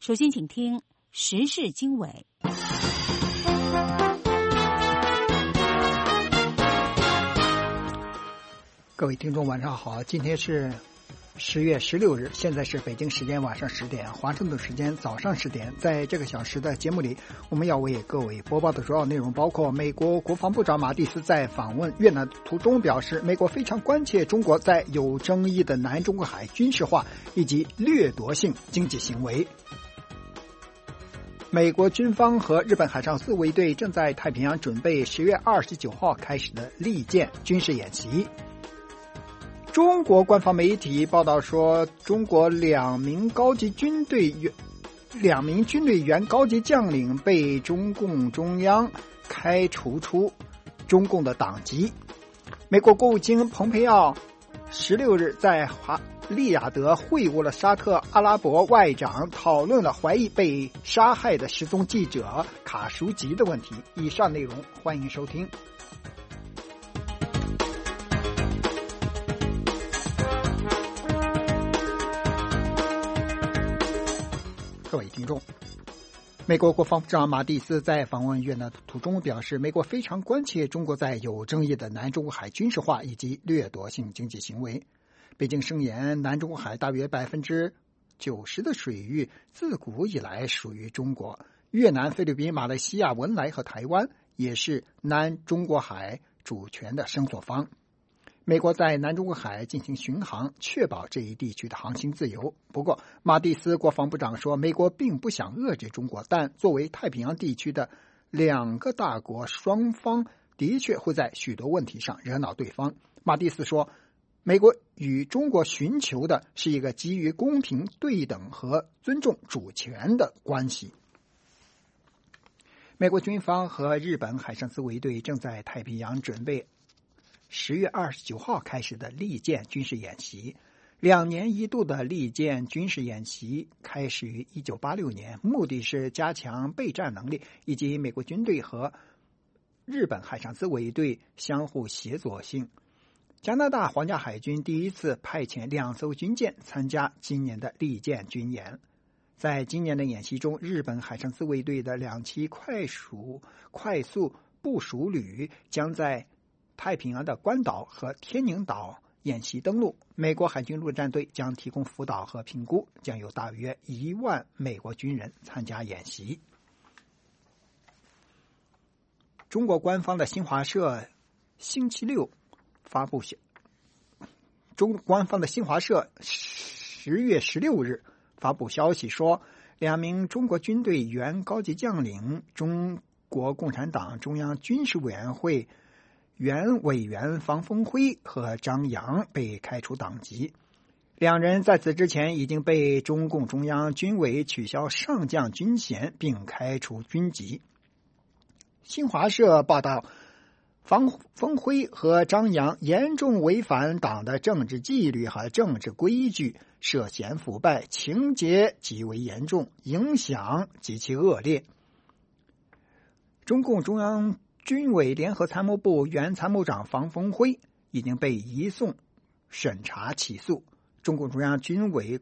首先请听时事经纬。 各位听众晚上好，今天是10月16日，现在是北京时间晚上10点，华盛顿时间早上10点。在这个小时的节目里，我们要为各位播报的主要内容包括：美国国防部长马蒂斯在访问越南途中表示，美国非常关切中国在有争议的南中国海军事化以及掠夺性经济行为。美国军方和日本海上自卫队正在太平洋准备10月29号开始的利剑军事演习。中国官方媒体报道说，中国两名军队员高级将领被中共中央开除出中共的党籍。美国国务卿蓬佩奥16日在利雅得会晤了沙特阿拉伯外长，讨论了怀疑被杀害的失踪记者卡舒吉的问题。以上内容欢迎收听。各位听众，美国国防部长马蒂斯在访问越南途中表示，美国非常关切中国在有争议的南中国海军事化以及掠夺性经济行为。北京声言，南中国海大约90%的水域自古以来属于中国，越南、菲律宾、马来西亚、文莱和台湾也是南中国海主权的声索方。美国在南中国海进行巡航，确保这一地区的航行自由。不过，马蒂斯国防部长说，美国并不想遏制中国，但作为太平洋地区的两个大国，双方的确会在许多问题上惹恼对方。马蒂斯说，美国与中国寻求的是一个基于公平、对等和尊重主权的关系。美国军方和日本海上自卫队正在太平洋准备10月29号开始的利剑军事演习。2年一度的利剑军事演习开始于1986年，目的是加强备战能力以及美国军队和日本海上自卫队相互协作性。加拿大皇家海军第一次派遣2艘军舰参加今年的利剑军演。在今年的演习中，日本海上自卫队的2栖快速部署旅将在太平洋的关岛和天宁岛演习登陆，美国海军陆战队将提供辅导和评估，将有大约1万美国军人参加演习。中国官方的新华社星期六发布10月16日发布消息说，2名中国军队原高级将领，中国共产党中央军事委员会原委员方峰辉和张扬被开除党籍。2人在此之前已经被中共中央军委取消上将军衔并开除军籍。新华社报道，方峰辉和张扬严重违反党的政治纪律和政治规矩，涉嫌腐败，情节极为严重，影响极其恶劣。中共中央军委联合参谋部原参谋长方峰辉已经被移送审查起诉。中共中央军委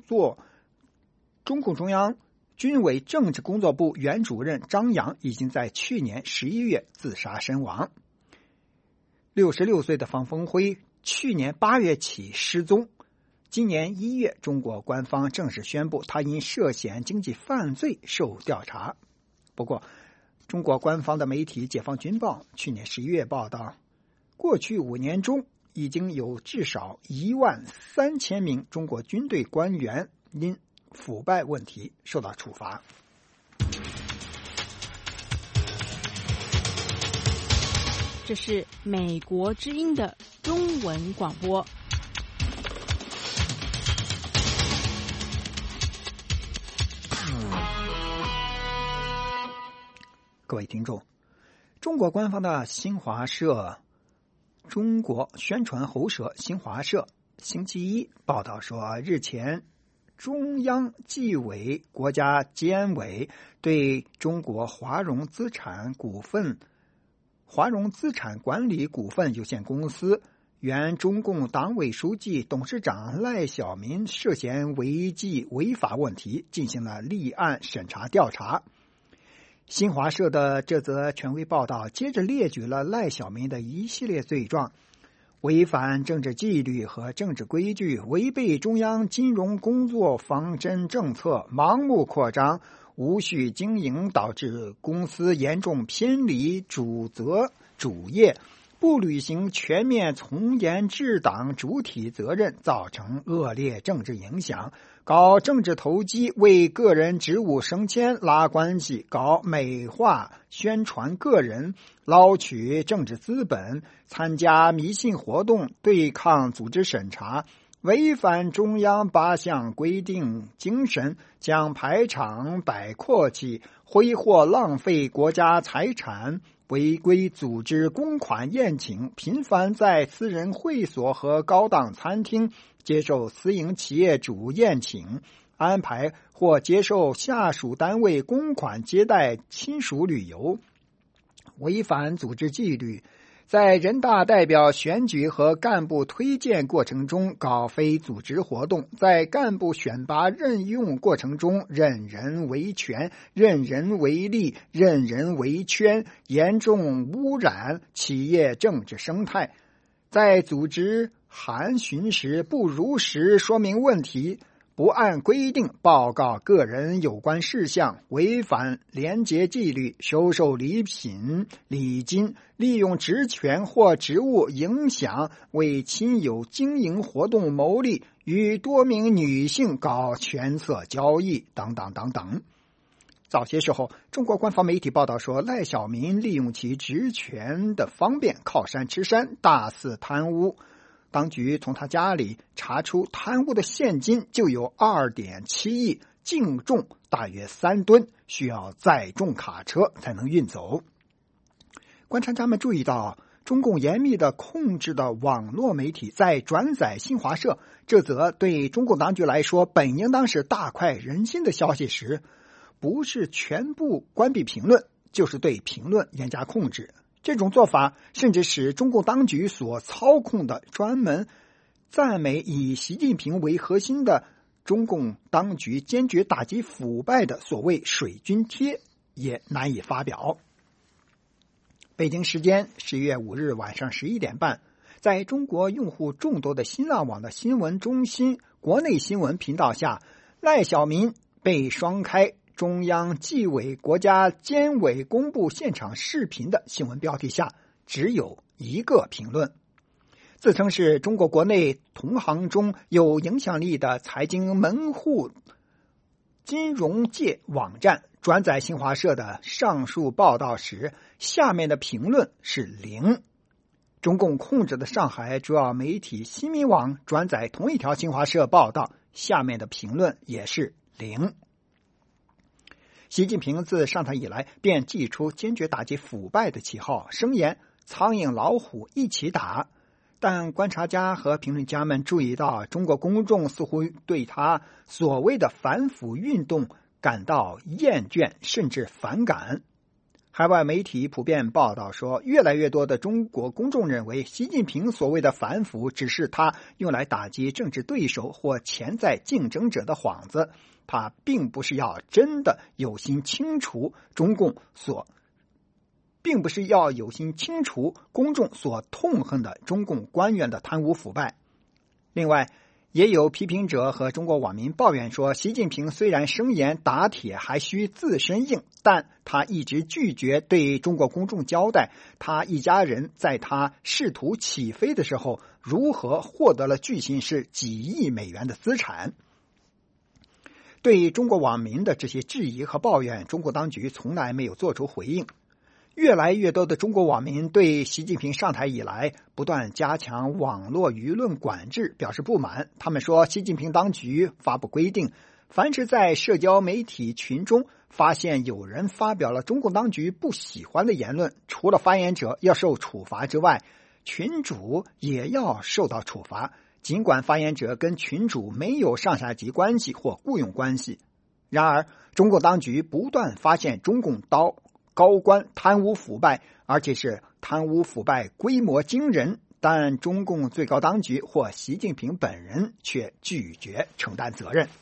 政治工作部原主任张扬已经在去年11月自杀身亡。66岁的方峰辉去年8月起失踪，今年1月中国官方正式宣布他因涉嫌经济犯罪受调查。不过中国官方的媒体解放军报去年11月报道，过去5年中已经有至少13000名中国军队官员因腐败问题受到处罚。 这是美国之音的中文广播。 各位听众，中国官方的新华社中国宣传喉舌新华社星期一报道说，日前中央纪委国家监委对中国华融资产管理股份有限公司原中共党委书记、董事长赖小民涉嫌违纪违法问题进行了立案审查调查。新华社的这则权威报道接着列举了赖小民的一系列罪状：违反政治纪律和政治规矩，违背中央金融工作方针政策，盲目扩张，无序经营，导致公司严重偏离主责主业，不履行全面从严治党主体责任，造成恶劣政治影响，搞政治投机，为个人职务升迁拉关系，搞美化宣传个人，捞取政治资本，参加迷信活动，对抗组织审查，违反中央8项规定精神，将排场摆阔气，挥霍浪费国家财产，违规组织公款宴请，频繁在私人会所和高档餐厅接受私营企业主宴请，安排或接受下属单位公款接待亲属旅游，违反组织纪律，在人大代表选举和干部推荐过程中搞非组织活动，在干部选拔任用过程中任人唯权、任人唯利、任人唯圈，严重污染企业政治生态，在组织函询时不如实说明问题，不按规定报告个人有关事项，违反廉洁纪律，收受礼品礼金，利用职权或职务影响为亲友经营活动牟利，与多名女性搞权色交易等等等等。早些时候，中国官方媒体报道说，赖小民利用其职权的方便，靠山吃山，大肆贪污。当局从他家里查出贪污的现金就有 2.7 亿，净重大约3吨，需要载重卡车才能运走。观察家们注意到，中共严密地控制的网络媒体在转载新华社这则对中共当局来说本应当是大快人心的消息时，不是全部关闭评论，就是对评论严加控制。这种做法甚至使中共当局所操控的专门赞美以习近平为核心的中共当局坚决打击腐败的所谓水军贴也难以发表。北京时间11月5日晚上11点半，在中国用户众多的新浪网的新闻中心国内新闻频道下，赖小民被双开中央纪委国家监委公布现场视频的新闻标题下只有一个评论。自称是中国国内同行中有影响力的财经门户金融界网站转载新华社的上述报道时，下面的评论是0。中共控制的上海主要媒体新民网转载同一条新华社报道，下面的评论也是0。习近平自上台以来便祭出坚决打击腐败的旗号，声言苍蝇老虎一起打。但观察家和评论家们注意到，中国公众似乎对他所谓的反腐运动感到厌倦甚至反感。海外媒体普遍报道说，越来越多的中国公众认为，习近平所谓的反腐只是他用来打击政治对手或潜在竞争者的幌子，他并不是要真的有心清除公众所痛恨的中共官员的贪污腐败。另外，也有批评者和中国网民抱怨说，习近平虽然声言打铁还需自身硬，但他一直拒绝对中国公众交代他一家人在他试图起飞的时候如何获得了巨型是几亿美元的资产。对中国网民的这些质疑和抱怨，中国当局从来没有做出回应。越来越多的中国网民对习近平上台以来不断加强网络舆论管制表示不满。他们说，习近平当局发布规定，凡是在社交媒体群中发现有人发表了中共当局不喜欢的言论，除了发言者要受处罚之外，群主也要受到处罚，尽管发言者跟群主没有上下级关系或雇佣关系。然而，中共当局不断发现中共高官贪污腐败，而且是贪污腐败规模惊人， 但中共最高当局或习近平本人却拒绝承担责任。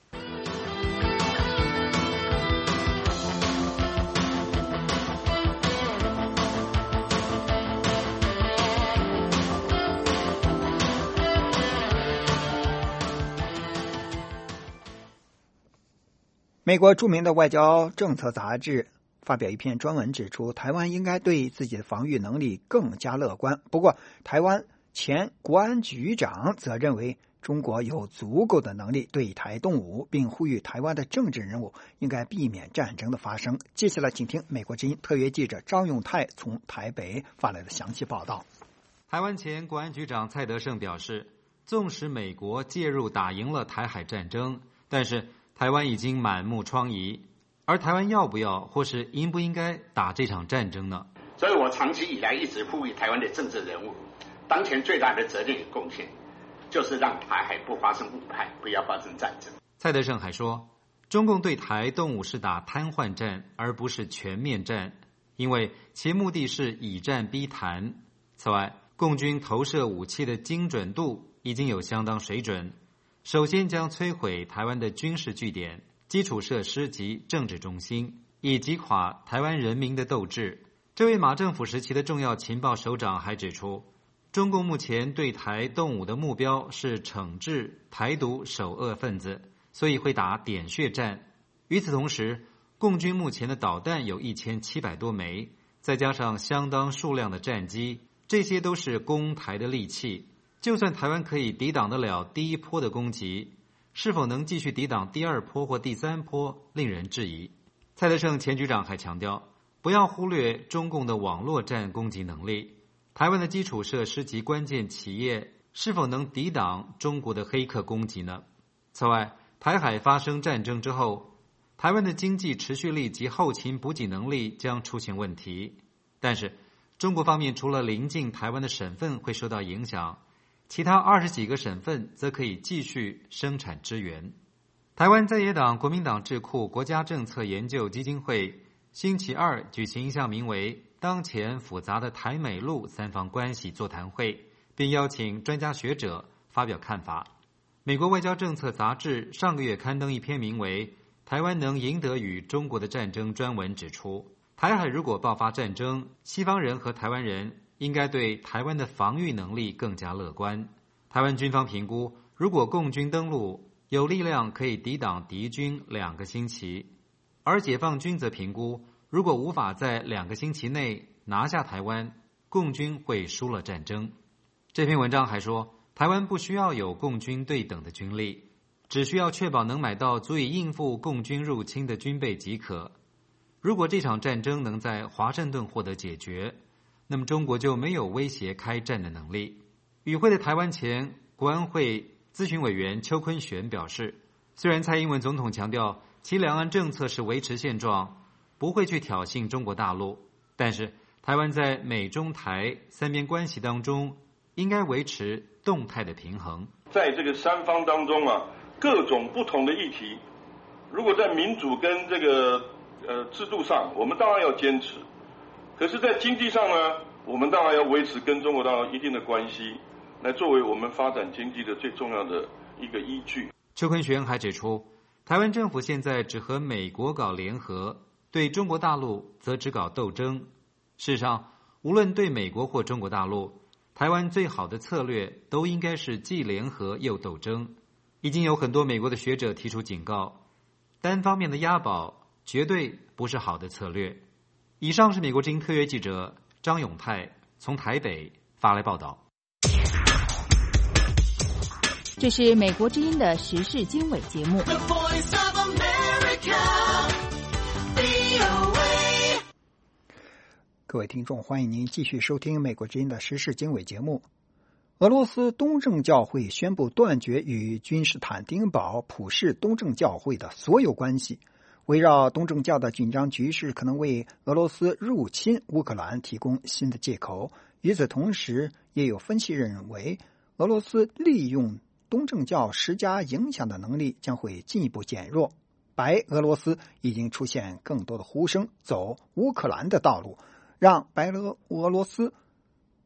美国著名的外交政策杂志发表一篇专文指出，台湾应该对自己的防御能力更加乐观。不过，台湾前国安局长则认为中国有足够的能力对台动武，并呼吁台湾的政治人物应该避免战争的发生。接下来请听美国之音特约记者张永泰从台北发来的详细报道。 台湾前国安局长蔡德胜表示，纵使美国介入打赢了台海战争，但是台湾已经满目疮痍，而台湾要不要或是应不应该打这场战争呢？ 所以我长期以来一直呼吁台湾的政治人物，当前最大的责任与贡献就是让台海不发生误判，不要发生战争。 蔡德胜还说，中共对台动武是打瘫痪战，而不是全面战，因为其目的是以战逼谈。此外，共军投射武器的精准度已经有相当水准，首先将摧毁台湾的军事据点、基础设施及政治中心，以击垮台湾人民的斗志。这位马政府时期的重要情报首长还指出，中共目前对台动武的目标是惩治台独首恶分子，所以会打点穴战。与此同时，共军目前的导弹有1700多枚，再加上相当数量的战机，这些都是攻台的利器。就算台湾可以抵挡得了第一波的攻击，是否能继续抵挡第二波或第三波，令人质疑。蔡德胜前局长还强调，不要忽略中共的网络战攻击能力，台湾的基础设施及关键企业是否能抵挡中国的黑客攻击呢？此外，台海发生战争之后，台湾的经济持续力及后勤补给能力将出现问题。但是，中国方面除了临近台湾的省份会受到影响，其他20几个省份则可以继续生产支援。台湾在野党国民党智库国家政策研究基金会星期二举行一项名为当前复杂的台美陆三方关系座谈会，并邀请专家学者发表看法。美国外交政策杂志上个月刊登一篇名为台湾能赢得与中国的战争专文，指出台海如果爆发战争，西方人和台湾人应该对台湾的防御能力更加乐观。台湾军方评估，如果共军登陆，有力量可以抵挡敌军2个星期，而解放军则评估，如果无法在2个星期内拿下台湾，共军会输了战争。这篇文章还说，台湾不需要有共军对等的军力，只需要确保能买到足以应付共军入侵的军备即可。如果这场战争能在华盛顿获得解决，那么中国就没有威胁开战的能力。与会的台湾前国安会咨询委员邱坤玄表示，虽然蔡英文总统强调其两岸政策是维持现状，不会去挑衅中国大陆，但是台湾在美中台三边关系当中应该维持动态的平衡。 在这个三方当中各种不同的议题，如果在民主跟这个制度上，我们当然要坚持，可是在经济上呢，我们当然要维持跟中国大陆一定的关系，来作为我们发展经济的最重要的一个依据。 邱坤玄还指出，台湾政府现在只和美国搞联合，对中国大陆则只搞斗争。事实上，无论对美国或中国大陆，台湾最好的策略都应该是既联合又斗争。已经有很多美国的学者提出警告，单方面的押宝绝对不是好的策略。以上是美国之音特约记者张永泰从台北发来报道。 这是美国之音的时事经纬节目。 各位听众，欢迎您继续收听美国之音的时事经纬节目。俄罗斯东正教会宣布断绝与君士坦丁堡普世东正教会的所有关系。围绕东正教的紧张局势可能为俄罗斯入侵乌克兰提供新的借口。与此同时，也有分析认为，俄罗斯利用东正教施加影响的能力将会进一步减弱。白俄罗斯已经出现更多的呼声，走乌克兰的道路，让白俄罗斯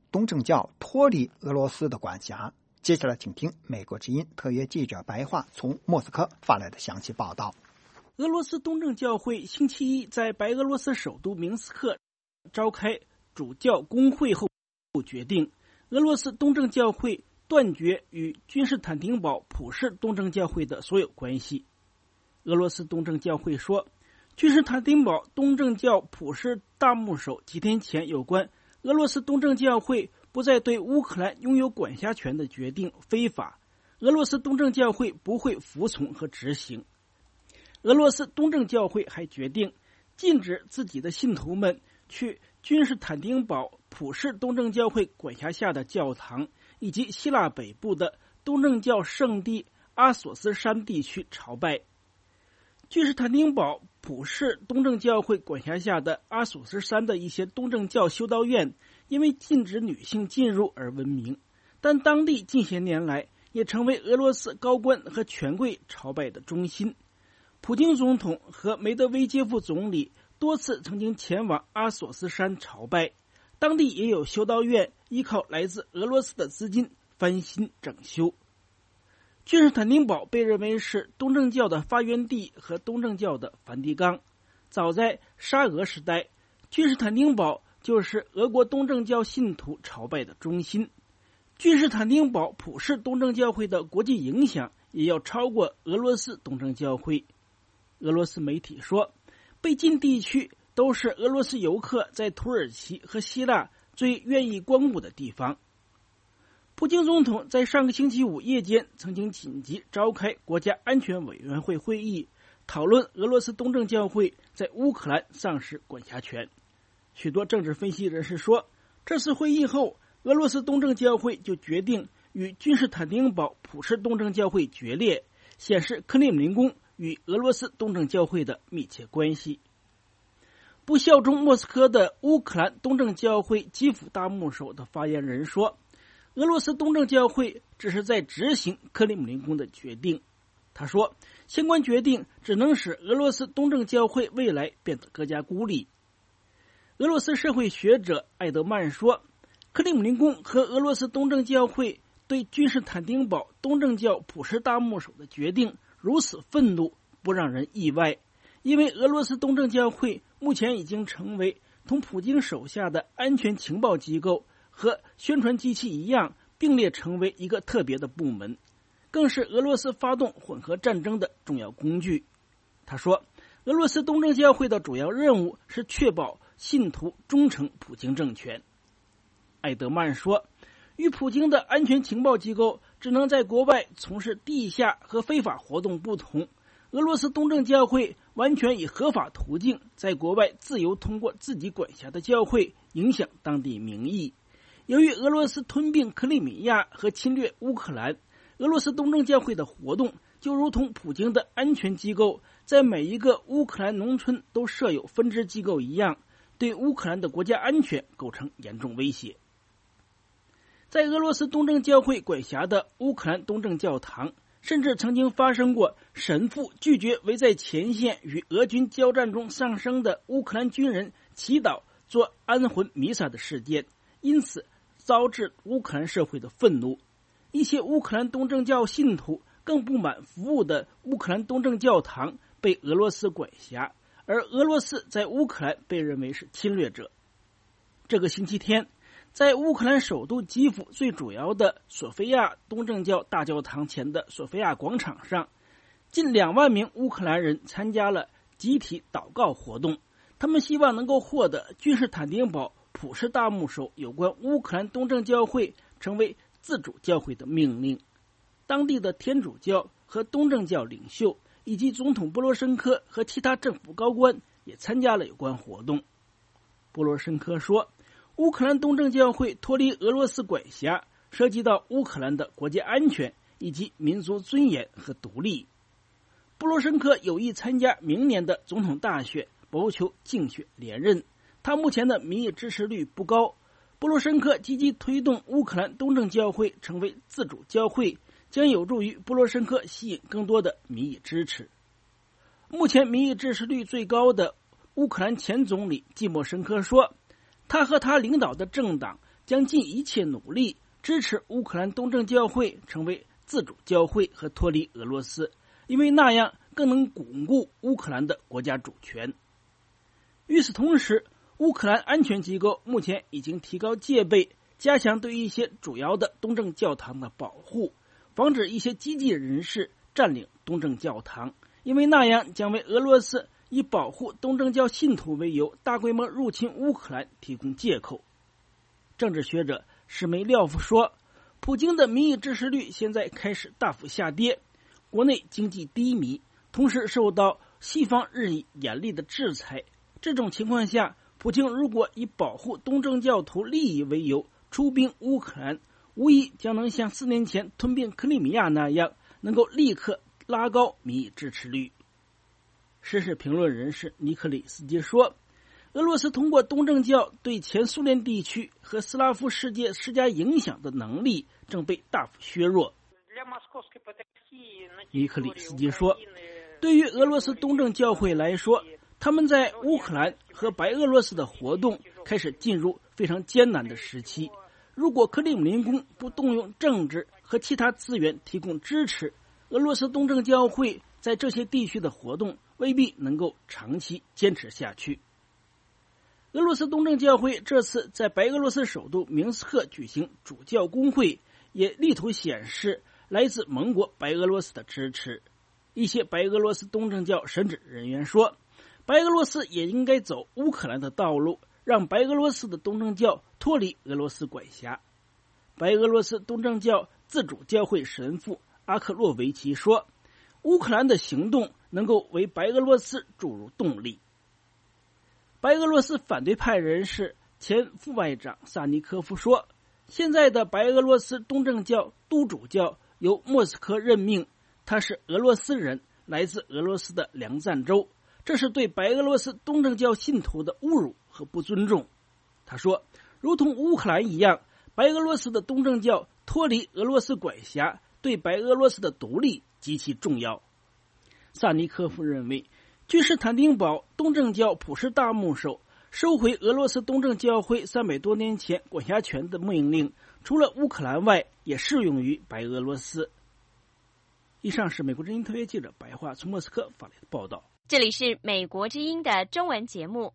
东正教脱离俄罗斯的管辖。接下来请听美国之音特约记者白桦从莫斯科发来的详细报道。 俄罗斯东正教会星期一在白俄罗斯首都明斯克召开主教公会后决定，俄罗斯东正教会断绝与君士坦丁堡普世东正教会的所有关系。俄罗斯东正教会说，君士坦丁堡东正教普世大牧首几天前有关俄罗斯东正教会不再对乌克兰拥有管辖权的决定非法，俄罗斯东正教会不会服从和执行。俄罗斯东正教会还决定禁止自己的信徒们去君士坦丁堡普世东正教会管辖下的教堂以及希腊北部的东正教圣地阿索斯山地区朝拜。君士坦丁堡普世东正教会管辖下的阿索斯山的一些东正教修道院因为禁止女性进入而闻名，但当地近些年来也成为俄罗斯高官和权贵朝拜的中心。普京总统和梅德韦杰夫总理多次曾经前往阿索斯山朝拜，当地也有修道院依靠来自俄罗斯的资金翻新整修。君士坦丁堡被认为是东正教的发源地和东正教的梵蒂冈。早在沙俄时代，君士坦丁堡就是俄国东正教信徒朝拜的中心。君士坦丁堡普世东正教会的国际影响也要超过俄罗斯东正教会。俄罗斯媒体说，被禁地区都是俄罗斯游客在土耳其和希腊最愿意光顾的地方。普京总统在上个星期五夜间曾经紧急召开国家安全委员会会议，讨论俄罗斯东正教会在乌克兰丧失管辖权。许多政治分析人士说，这次会议后，俄罗斯东正教会就决定与君士坦丁堡普世东正教会决裂，显示克里姆林宫与俄罗斯东正教会的密切关系。不效忠莫斯科的乌克兰东正教会基辅大牧首的发言人说，俄罗斯东正教会只是在执行克里姆林宫的决定。他说，相关决定只能使俄罗斯东正教会未来变得更加孤立。俄罗斯社会学者艾德曼说，克里姆林宫和俄罗斯东正教会对君士坦丁堡东正教普世大牧首的决定如此愤怒，不让人意外，因为俄罗斯东正教会目前已经成为同普京手下的安全情报机构和宣传机器一样，并列成为一个特别的部门，更是俄罗斯发动混合战争的重要工具。他说，俄罗斯东正教会的主要任务是确保信徒忠诚普京政权。艾德曼说，与普京的安全情报机构只能在国外从事地下和非法活动不同，俄罗斯东正教会完全以合法途径在国外自由通过自己管辖的教会影响当地民意。由于俄罗斯吞并克里米亚和侵略乌克兰，俄罗斯东正教会的活动就如同普京的安全机构在每一个乌克兰农村都设有分支机构一样，对乌克兰的国家安全构成严重威胁。在俄罗斯东正教会管辖的乌克兰东正教堂，甚至曾经发生过神父拒绝为在前线与俄军交战中丧生的乌克兰军人祈祷做安魂弥撒的事件，因此招致乌克兰社会的愤怒。一些乌克兰东正教信徒更不满服务的乌克兰东正教堂被俄罗斯管辖，而俄罗斯在乌克兰被认为是侵略者。这个星期天，在乌克兰首都基辅最主要的索菲亚东正教大教堂前的索菲亚广场上，近2万名乌克兰人参加了集体祷告活动，他们希望能够获得君士坦丁堡普世大牧首有关乌克兰东正教会成为自主教会的命令。当地的天主教和东正教领袖以及总统波罗申科和其他政府高官也参加了有关活动。波罗申科说，乌克兰东正教会脱离俄罗斯管辖，涉及到乌克兰的国家安全以及民族尊严和独立。波罗申科有意参加明年的总统大选，谋求竞选连任。他目前的民意支持率不高。波罗申科积极推动乌克兰东正教会成为自主教会，将有助于波罗申科吸引更多的民意支持。目前民意支持率最高的乌克兰前总理季莫申科说，他和他领导的政党将尽一切努力支持乌克兰东正教会成为自主教会和脱离俄罗斯，因为那样更能巩固乌克兰的国家主权。与此同时，乌克兰安全机构目前已经提高戒备，加强对一些主要的东正教堂的保护，防止一些激进人士占领东正教堂，因为那样将为俄罗斯以保护东正教信徒为由大规模入侵乌克兰提供借口。政治学者史梅廖夫说，普京的民意支持率现在开始大幅下跌，国内经济低迷，同时受到西方日益严厉的制裁。这种情况下，普京如果以保护东正教徒利益为由出兵乌克兰，无疑将能像4年前吞并克里米亚那样，能够立刻拉高民意支持率。时事评论人士尼克里斯基说，俄罗斯通过东正教对前苏联地区和斯拉夫世界施加影响的能力正被大幅削弱。尼克里斯基说，对于俄罗斯东正教会来说，他们在乌克兰和白俄罗斯的活动开始进入非常艰难的时期。如果克里姆林宫不动用政治和其他资源提供支持，俄罗斯东正教会在这些地区的活动未必能够长期坚持下去。俄罗斯东正教会这次在白俄罗斯首都明斯克举行主教公会，也力图显示来自盟国白俄罗斯的支持。一些白俄罗斯东正教神职人员说，白俄罗斯也应该走乌克兰的道路，让白俄罗斯的东正教脱离俄罗斯管辖。白俄罗斯东正教自主教会神父阿克洛维奇说，乌克兰的行动能够为白俄罗斯注入动力。白俄罗斯反对派人士前副外长萨尼科夫说，现在的白俄罗斯东正教督主教由莫斯科任命，他是俄罗斯人，来自俄罗斯的梁赞州，这是对白俄罗斯东正教信徒的侮辱和不尊重。他说，如同乌克兰一样，白俄罗斯的东正教脱离俄罗斯管辖，对白俄罗斯的独立极其重要。萨尼科夫认为，君士坦丁堡东正教普世大牧首收回俄罗斯东正教会300多年前管辖权的命令，除了乌克兰外，也适用于白俄罗斯。以上是美国之音特约记者白桦从莫斯科发来的报道。 这里是美国之音的中文节目。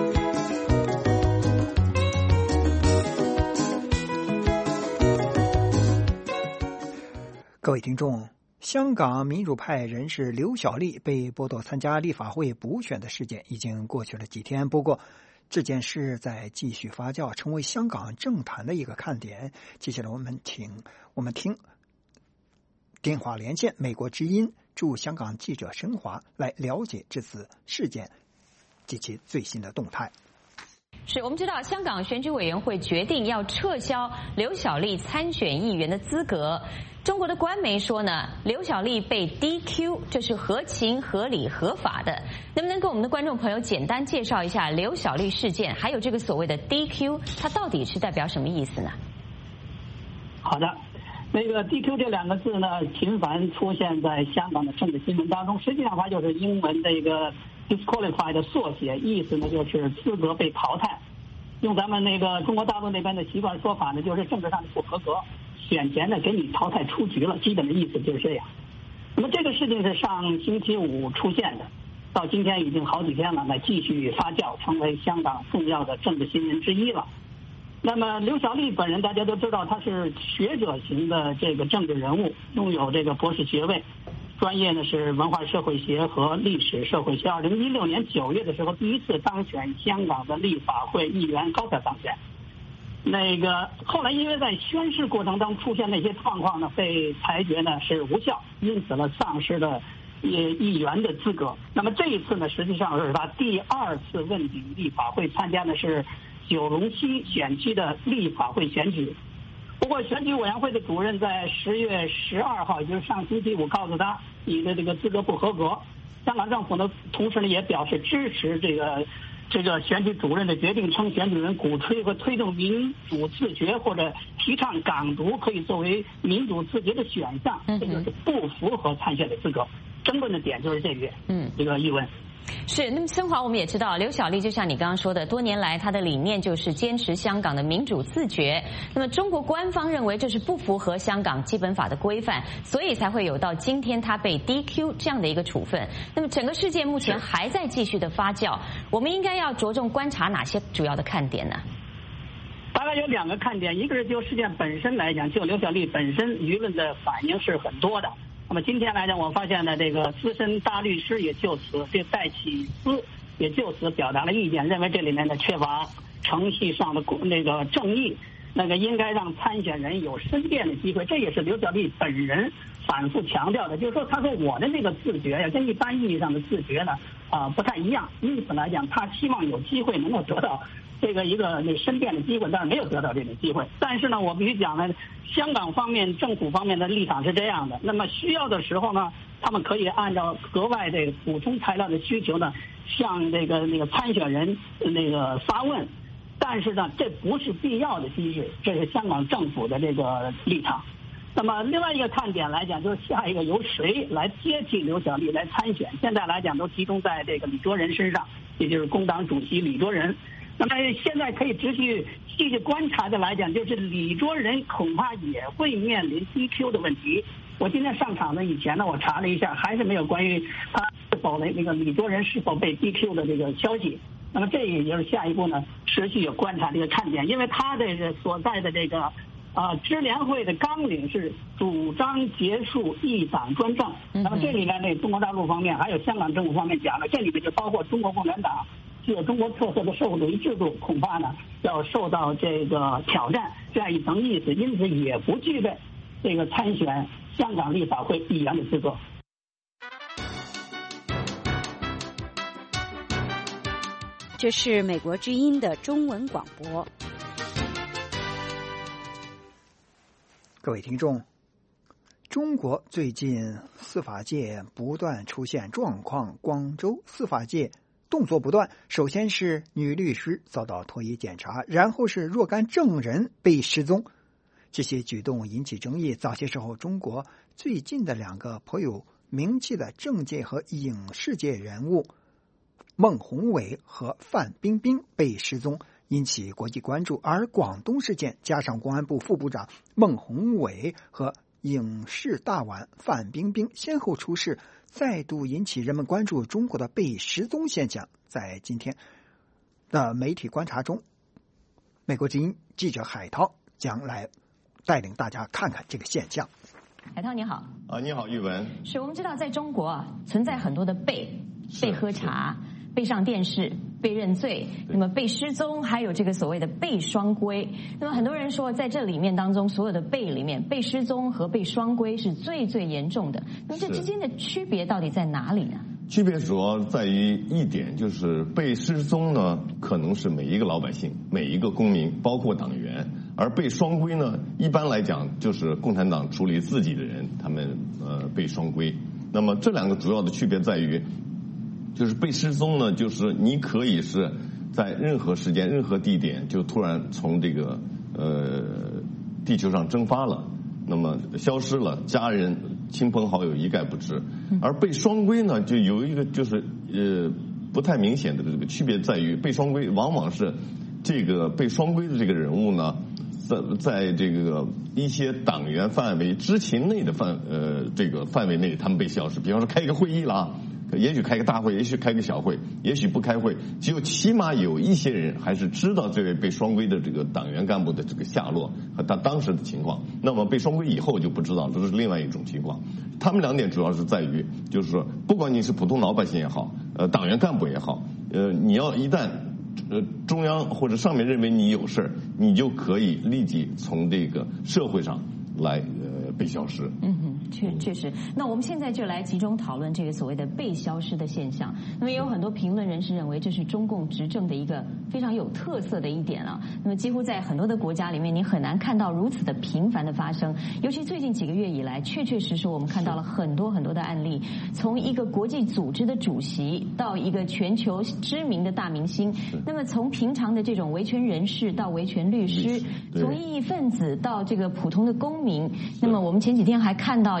各位听众，香港民主派人士刘小丽被剥夺参加立法会补选的事件已经过去了几天，不过这件事在继续发酵，成为香港政坛的一个看点。接下来我们听电话连线美国之音驻香港记者申华来了解这次事件及其最新的动态。 是我们知道，香港选举委员会决定要撤销刘小丽参选议员的资格。中国的官媒说呢，刘小丽被 DQ， 这是合情、合理、合法的。能不能跟我们的观众朋友简单介绍一下刘小丽事件，还有这个所谓的 DQ， 它到底是代表什么意思呢？ 好的，那个 DQ 这2个字呢，频繁出现在香港的政治新闻当中。实际上它就是英文的一个 disqualify 的缩写，意思呢就是资格被淘汰。用咱们那个中国大陆那边的习惯说法呢，就是政治上的不合格，选前呢给你淘汰出局了，基本的意思就是这样。那么这个事情是上星期五出现的，到今天已经好几天了，那继续发酵，成为香港重要的政治新闻之一了。那么刘小丽本人大家都知道，她是学者型的这个政治人物，拥有这个博士学位，专业呢是文化社会学和历史社会学。2016年9月的时候，第一次当选香港的立法会议员，高票当选。那个后来因为在宣誓过程当中出现那些状况呢，被裁决呢是无效，因此呢丧失了议员的资格。那么这一次呢，实际上是他第2次问鼎立法会，参加的是九龙西选区的立法会选举。不过选举委员会的主任在10月12号，也就是上星期五，告诉他你的这个资格不合格。香港政府呢，同时呢也表示支持这个选举主任的决定，称选举人鼓吹和推动民主自觉或者提倡港独可以作为民主自觉的选项，这就是不符合参选的资格。争论的点就是这个议文。 是，那么森华我们也知道，刘小丽就像你刚刚说的，多年来她的理念就是坚持香港的民主自决。那么中国官方认为这是不符合香港基本法的规范，所以才会有到今天她被 DQ 这样的一个处分。那么整个事件目前还在继续的发酵，我们应该要着重观察哪些主要的看点呢？ 大概有2个看点，一个是就事件本身来讲，就刘小丽本身舆论的反应是很多的。那么今天来讲，我发现呢，这个资深大律师也就此，这戴启思也就此表达了意见，认为这里面呢缺乏程序上的那个正义，那个应该让参选人有申辩的机会。这也是刘小丽本人反复强调的，就是说，他说我的那个自觉呀，跟一般意义上的自觉呢不太一样，因此来讲，他希望有机会能够得到这个一个那申辩的机会，但是没有得到这个机会。但是呢，我必须讲呢，香港方面政府方面的立场是这样的，那么需要的时候呢，他们可以按照额外这个补充材料的需求呢，向那个参选人那个发问，但是呢，这不是必要的机制，这是香港政府的这个立场。那么另外一个看点来讲，就是下一个由谁来接替刘小丽来参选，现在来讲都集中在这个李卓人身上，也就是工党主席李卓人。那么现在可以继续观察的来讲，就是李卓人恐怕也会面临 DQ 的问题。我今天上场呢以前呢，我查了一下，还是没有关于他是否那个李卓人是否被 DQ 的这个消息。那么这也就是下一步呢，持续有观察这个看点，因为他这个所在的这个支联会的纲领是主张结束一党专政。那么这里面呢，中国大陆方面还有香港政府方面讲了，这里面就包括中国共产党具有中国特色的社会主义制度，恐怕呢要受到这个挑战，这样一层意思，因此也不具备这个参选香港立法会议员的资格。 这是美国之音的中文广播。 各位听众，中国最近司法界不断出现状况，广州司法界动作不断，首先是女律师遭到脱衣检查，然后是若干证人被失踪。这些举动引起争议。早些时候，中国最近的2个颇有名气的政界和影视界人物孟宏伟和范冰冰被失踪，引起国际关注。而广东事件加上公安部副部长孟宏伟和影视大腕范冰冰先后出事，再度引起人们关注中国的被失踪现象。在今天的媒体观察中，美国之音记者海涛将来带领大家看看这个现象。 海涛你好。 你好，玉文。 是我们知道在中国存在很多的被喝茶、被上电视、被认罪，那么被失踪，还有这个所谓的被双规。那么很多人说，在这里面当中，所有的被里面，被失踪和被双规是最严重的。那么这之间的区别到底在哪里呢？ 区别主要在于一点，就是被失踪呢，可能是每一个老百姓、每一个公民，包括党员；而被双规呢，一般来讲就是共产党处理自己的人，他们被双规。那么这2个主要的区别在于，就是被失踪呢，就是你可以是在任何时间、任何地点就突然从这个地球上蒸发了，那么消失了，家人、亲朋好友一概不知。而被双规呢，就有一个就是不太明显的这个区别在于，被双规往往是这个被双规的这个人物呢，在这个一些党员范围知情内的这个范围内，他们被消失。比方说开一个会议了，也许开个大会，也许开个小会，也许不开会，只有起码有一些人还是知道这位被双规的这个党员干部的这个下落和他当时的情况。那么被双规以后就不知道，这是另外一种情况。他们2点主要是在于，就是说，不管你是普通老百姓也好，党员干部也好，你要一旦中央或者上面认为你有事儿，你就可以立即从这个社会上来被消失。 确实。那我们现在就来集中讨论这个所谓的被消失的现象。那么也有很多评论人士认为，这是中共执政的一个非常有特色的一点啊。那么几乎在很多的国家里面，你很难看到如此的频繁的发生。尤其最近几个月以来，确实我们看到了很多的案例，从一个国际组织的主席到一个全球知名的大明星，那么从平常的这种维权人士到维权律师，从异议分子到这个普通的公民。那么我们前几天还看到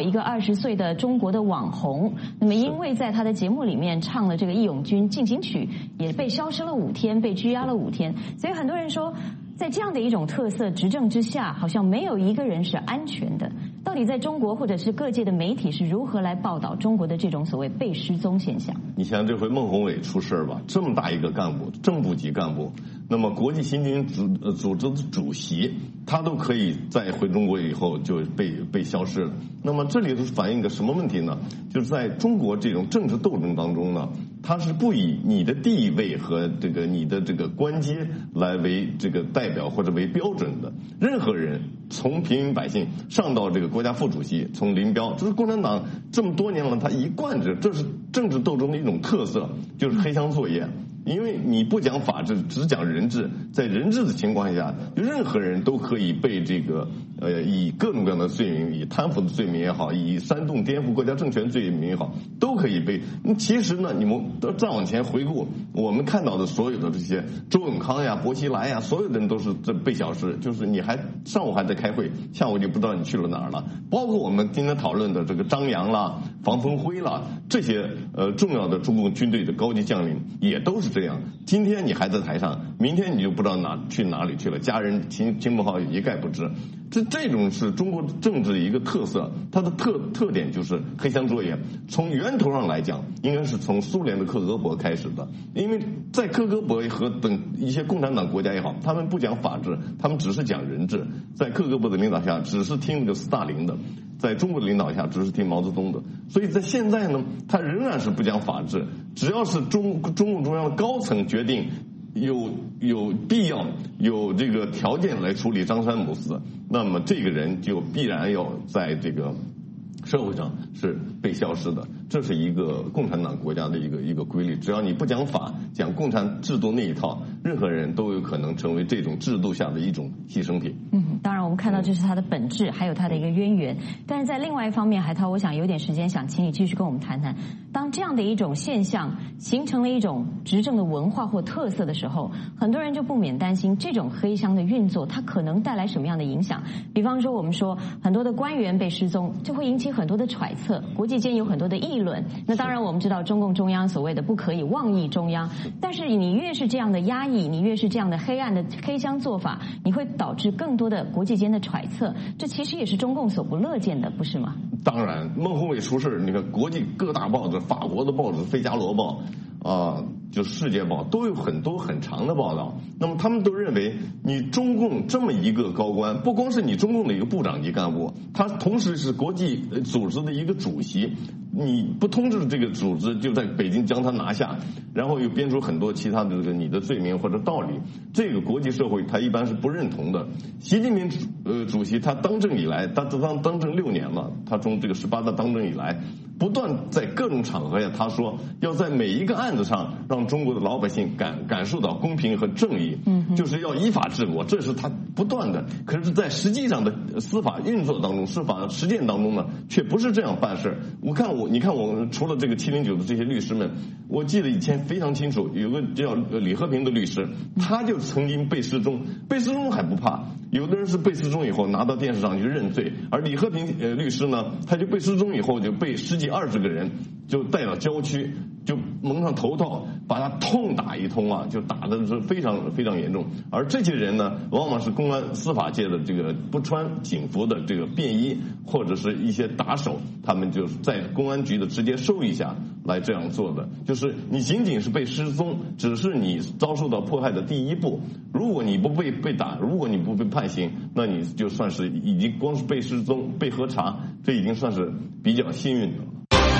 一个20岁的中国的网红，那么因为在他的节目里面唱了这个《义勇军进行曲》，也被消失了5天，被拘押了5天。所以很多人说，在这样的一种特色执政之下，好像没有一个人是安全的。到底在中国或者是各界的媒体是如何来报道中国的这种所谓被失踪现象？ 你像这回孟宏伟出事吧，这么大一个干部，正部级干部，那么国际刑警组织的主席，他都可以在回中国以后就被消失了。那么这里头反映一个什么问题呢？就是在中国这种政治斗争当中呢，它是不以你的地位和这个你的这个官阶来为这个代表或者为标准的。任何人从平民百姓上到这个国家副主席，从林彪，这是共产党这么多年了，他一贯着，这是政治斗争的一种特色，就是黑箱作业。因为你不讲法治，只讲人治，在人治的情况下，任何人都可以被这个以各种各样的罪名，以贪腐的罪名也好，以煽动颠覆国家政权罪名也好，都可以被。其实呢，你们再往前回顾，我们看到的所有的这些周永康呀、薄熙来呀，所有的人都是被消失，就是你还上午还在开会，下午就不知道你去了哪儿了。包括我们今天讨论的这个张扬啦、房峰辉啦，这些重要的中共军队的高级将领也都是这样。今天你还在台上，明天你就不知道去哪里去了，家人亲朋好友一概不知。这种是中国政治的一个特色，它的特点就是黑箱作业。从源头上来讲，应该是从苏联的克格勃开始的，因为在克格勃和等一些共产党国家也好，他们不讲法治，他们只是讲人治。在克格勃的领导下，只是听那个斯大林的；在中国的领导下，只是听毛泽东的。所以在现在呢，他仍然是不讲法治，只要是中共中央的高层决定有必要有这个条件来处理张三母四，那么这个人就必然要在这个社会上是被消失的。这是一个共产党国家的一个规律，只要你不讲法，讲共产制度那一套，任何人都有可能成为这种制度下的一种牺牲品。 当然我们看到这是它的本质，还有它的一个渊源。但是在另外一方面，海涛，我想有点时间想请你继续跟我们谈谈，当这样的一种现象形成了一种执政的文化或特色的时候，很多人就不免担心这种黑箱的运作它可能带来什么样的影响。比方说我们说很多的官员被失踪，就会引起很多的揣测，国际间有很多的议论。那当然我们知道中共中央所谓的不可以妄议中央，但是你越是这样的压抑，你越是这样的黑暗的黑箱做法，你会导致更多的国际间的揣测，这其实也是中共所不乐见的，不是吗？ 当然，孟宏伟出事，你看国际各大报纸，法国的报纸《费加罗报》就《世界报》都有很多很长的报道。那么他们都认为，你中共这么一个高官，不光是你中共的一个部长级干部，他同时是国际组织的一个主席。你不通知这个组织，就在北京将他拿下，然后又编出很多其他的这个你的罪名或者道理，这个国际社会他一般是不认同的。习近平主席他当政以来，他当政6年了，他从这个18大当政以来，不断在各种场合下他说要在每一个案子上让中国的老百姓感受到公平和正义，就是要依法治国，这是他不断的。可是在实际上的司法运作当中，司法实践当中呢，却不是这样办事。你看我除了这个709的这些律师们，我记得以前非常清楚，有个叫李和平的律师，他就曾经被失踪还不怕，有的人是被失踪以后拿到电视上去认罪，而李和平律师呢，他就被失踪以后就被10几20个人就带到郊区，就蒙上头套，把他痛打一通就打的是非常非常严重。而这些人呢，往往是公安司法界的这个不穿警服的这个便衣或者是一些打手，他们就是在公安局的直接授意下来这样做的。就是你仅仅是被失踪，只是你遭受到迫害的第一步。如果你不被打，如果你不被判刑，那你就算是已经光是被失踪、被核查，这已经算是比较幸运的了。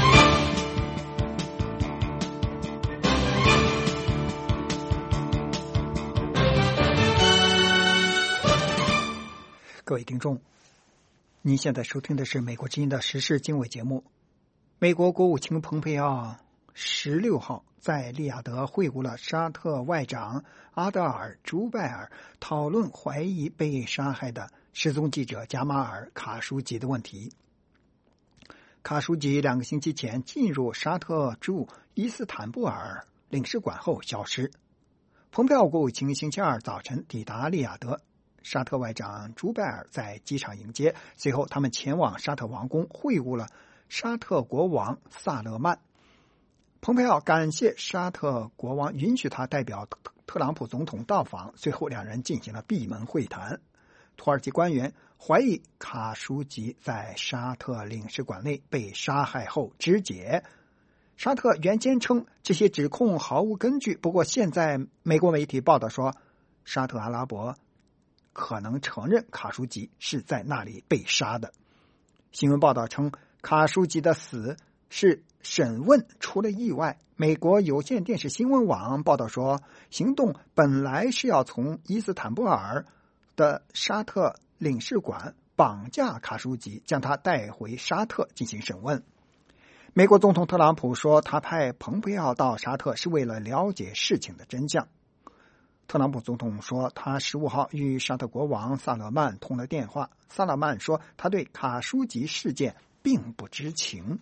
各位听众，您现在收听的是美国之音的时事经纬节目。美国国务卿蓬佩奥16号在利雅得会晤了沙特外长阿德尔·朱拜尔，讨论怀疑被杀害的失踪记者贾马尔·卡舒吉的问题。卡舒吉2个星期前进入沙特驻伊斯坦布尔领事馆后消失。蓬佩奥国务卿星期二早晨抵达利雅得， 沙特外长朱拜尔在机场迎接，随后他们前往沙特王宫会晤了沙特国王萨勒曼。蓬佩奥感谢沙特国王允许他代表特朗普总统到访，随后两人进行了闭门会谈。土耳其官员怀疑卡舒吉在沙特领事馆内被杀害后肢解。沙特原坚称这些指控毫无根据，不过现在美国媒体报道说，沙特阿拉伯可能承认卡舒吉是在那里被杀的。新闻报道称，卡舒吉的死是审问出了意外。美国有线电视新闻网报道说，行动本来是要从伊斯坦布尔的沙特领事馆绑架卡舒吉，将他带回沙特进行审问。美国总统特朗普说，他派蓬佩奥到沙特是为了了解事情的真相。特朗普总统说，他15号与沙特国王萨勒曼通了电话。萨勒曼说，他对卡舒吉事件并不知情。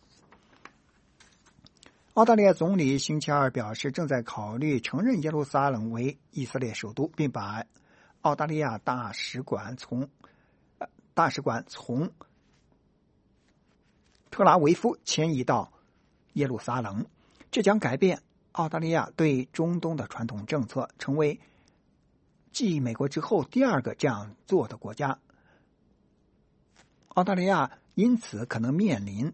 澳大利亚总理星期二表示，正在考虑承认耶路撒冷为以色列首都，并把澳大利亚大使馆从特拉维夫迁移到耶路撒冷，这将改变澳大利亚对中东的传统政策，成为继美国之后第二个这样做的国家。澳大利亚因此可能面临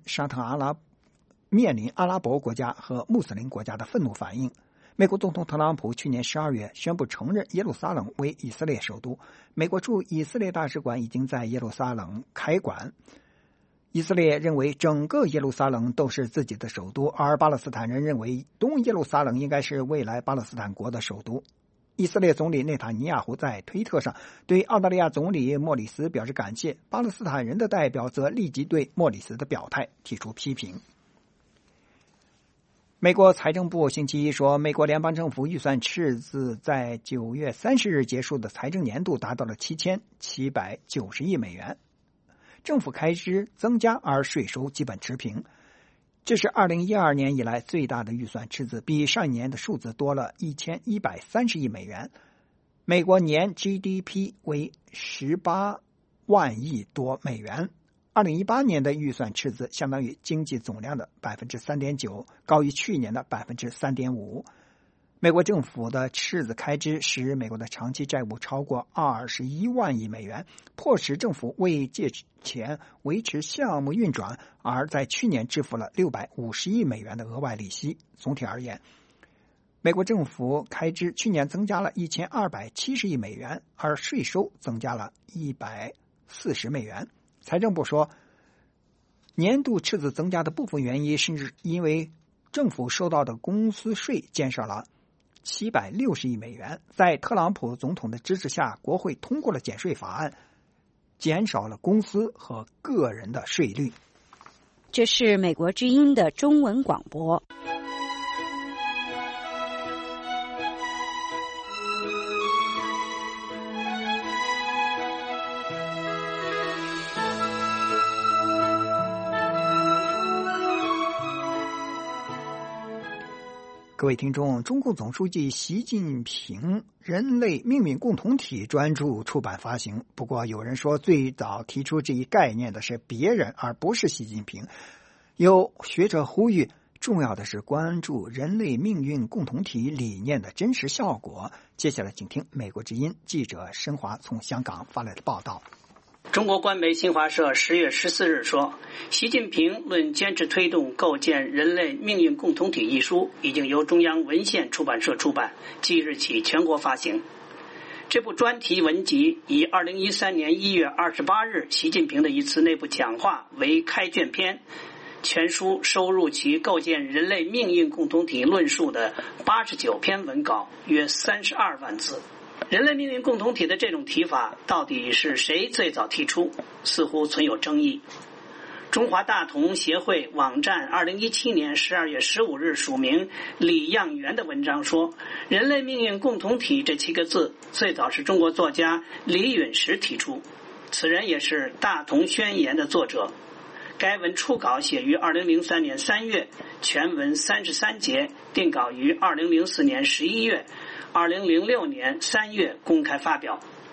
阿拉伯国家和穆斯林国家的愤怒反应。美国总统特朗普去年12月宣布承认耶路撒冷为以色列首都，美国驻以色列大使馆已经在耶路撒冷开馆。以色列认为整个耶路撒冷都是自己的首都，而巴勒斯坦人认为东耶路撒冷应该是未来巴勒斯坦国的首都。以色列总理内塔尼亚胡在推特上对澳大利亚总理莫里斯表示感谢，巴勒斯坦人的代表则立即对莫里斯的表态提出批评。美国财政部星期一说，美国联邦政府预算赤字在9月30日结束的财政年度达到了7790亿美元，政府开支增加而税收基本持平，这是2012年以来最大的预算赤字，比上一年的数字多了1130亿美元。美国年 GDP 为18万亿多美元。2018年的预算赤字相当于经济总量的 3.9%， 高于去年的 3.5%。美国政府的赤字开支使美国的长期债务超过21万亿美元，迫使政府为借钱维持项目运转，而在去年支付了650亿美元的额外利息。总体而言，美国政府开支去年增加了1270亿美元，而税收增加了140美元。财政部说，年度赤字增加的部分原因是因为政府收到的公司税减少了760亿美元。在特朗普总统的支持下，国会通过了减税法案，减少了公司和个人的税率。 这是美国之音的中文广播。 各位听众，中共总书记习近平人类命运共同体专著出版发行，不过有人说最早提出这一概念的是别人，而不是习近平。有学者呼吁，重要的是关注人类命运共同体理念的真实效果。接下来请听美国之音记者申华从香港发来的报道。 中国官媒新华社10月14日说，习近平论坚持推动构建人类命运共同体一书已经由中央文献出版社出版，即日起全国发行。这部专题文集以2013年1月28日习近平的一次内部讲话为开卷篇，全书收入其构建人类命运共同体论述的89篇文稿，约32万字。人类命运共同体的这种提法到底是谁最早提出，似乎存有争议。中华大同协会网站2017年12月15日署名李样元的文章说，人类命运共同体这7个字最早是中国作家李允石提出，此人也是大同宣言的作者。该文初稿写于2003年3月，全文33节，定稿于2004年11月，2006年3月公开发表。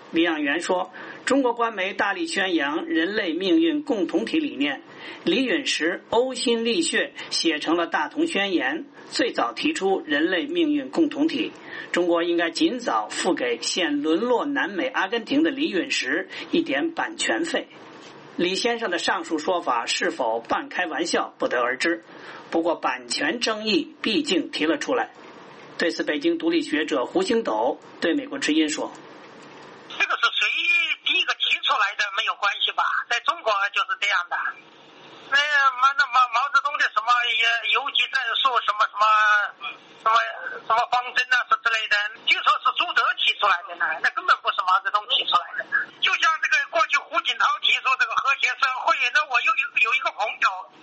李养元说，中国官媒大力宣扬人类命运共同体理念，李陨石呕心沥血写成了大同宣言，最早提出人类命运共同体。中国应该尽早付给现沦落南美阿根廷的李陨石一点版权费。李先生的上述说法是否半开玩笑不得而知，不过版权争议毕竟提了出来。对此，北京独立学者胡星斗对美国之音说， 这个是谁第一个提出来的没有关系吧，在中国就是这样的。那毛泽东的什么游击战术什么方针啊之类的，据说是朱德提出来的呢，那根本不是毛泽东提出来的。就像这个过去胡锦涛提出这个和谐社会，那我有一个朋友，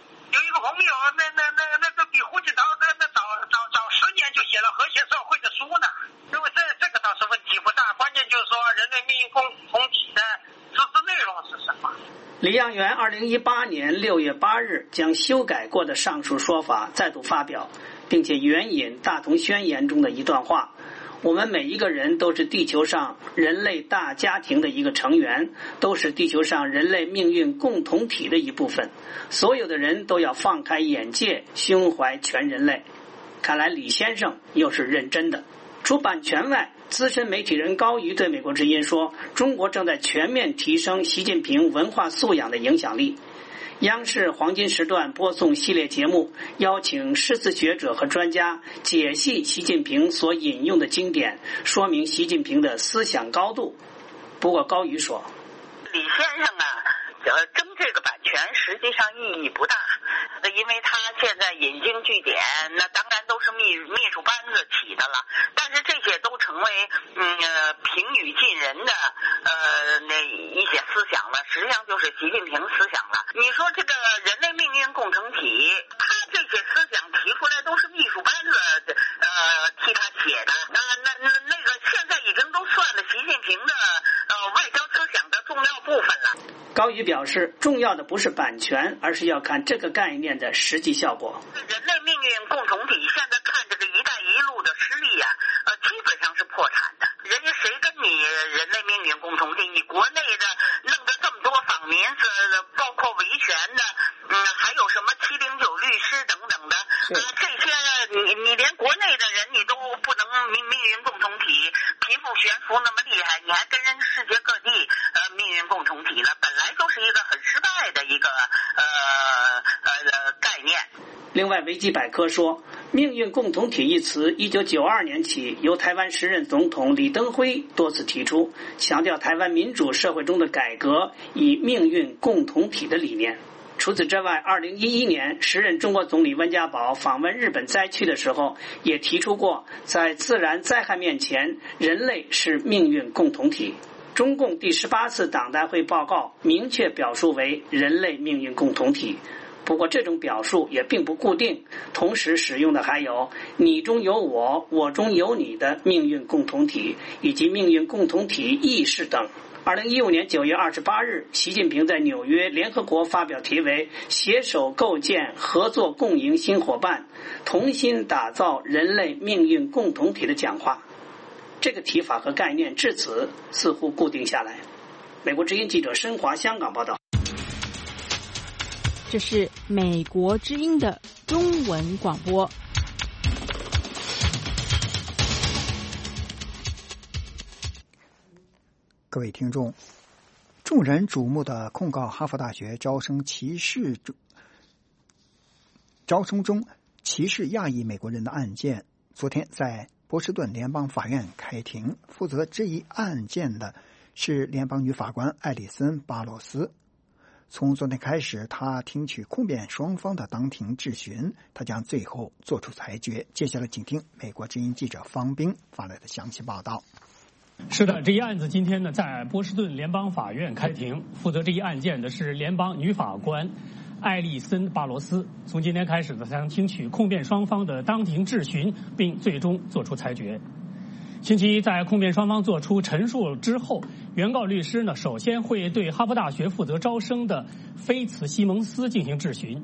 那比胡锦涛早10年就写了和谐社会的书呢。因为这个倒是问题不大，关键就是说人类命运共同体的实质内容是什么。 李养元2018年6月8日将修改过的上述说法再度发表，并且援引大同宣言中的一段话：我们每一个人都是地球上人类大家庭的一个成员，都是地球上人类命运共同体的一部分，所有的人都要放开眼界，胸怀全人类。看来李先生又是认真的。除版权外，资深媒体人高瑜对美国之音说，中国正在全面提升习近平文化素养的影响力。央视黄金时段播送系列节目，邀请诗词学者和专家解析习近平所引用的经典，说明习近平的思想高度。不过高瑜说， 李先生啊，争这个版权实际上意义不大，因为他现在引经据典，那当然都是秘书班子起的了，但是这些都成为平语近人的那一些思想了，实际上就是习近平思想了。你说这个人类命运共同体，他这些思想提出来都是秘书班子替他写的，那个现在已经都算了习近平的外交思想的重要部分了。 高瑜表示，重要的不是版权，而是要看这个概念的实际效果。 人类命运共同体现在看这个一带一路的实力啊，基本上是破产的。人家谁跟你人类命运共同体？你国内的弄得这么多访民，包括维权的，还有什么709律师等等的，这些你连国内的人你都不能命运共同体，贫富悬殊那么厉害，你还跟人世界各地命运共同体呢？本来就是一个很失败的一个概念。 另外，维基百科说，命运共同体一词1992年起由台湾时任总统李登辉多次提出，强调台湾民主社会中的改革以命运共同体的理念。除此之外，2011年时任中国总理温家宝访问日本灾区的时候，也提出过，在自然灾害面前，人类是命运共同体。中共第18次党代会报告明确表述为人类命运共同体。不过这种表述也并不固定，同时使用的还有你中有我，我中有你的命运共同体，以及命运共同体意识等。2015年9月28日，习近平在纽约联合国发表题为携手构建合作共赢新伙伴，同心打造人类命运共同体的讲话。这个提法和概念至此似乎固定下来。美国之音记者申华香港报道。 这是美国之音的中文广播。 各位听众，众人瞩目的控告哈佛大学招生中歧视亚裔美国人的案件，昨天在波士顿联邦法院开庭。负责这一案件的是联邦女法官艾丽森·巴洛斯。从昨天开始，他听取控辩双方的当庭质询，他将最后做出裁决。接下来请听美国之音记者方斌发来的详细报道。 是的，这一案子今天呢在波士顿联邦法院开庭。负责这一案件的是联邦女法官艾丽森·巴罗斯。从今天开始呢，将听取控辩双方的当庭质询，并最终作出裁决。星期一，在控辩双方作出陈述之后，原告律师呢首先会对哈佛大学负责招生的菲茨西蒙斯进行质询。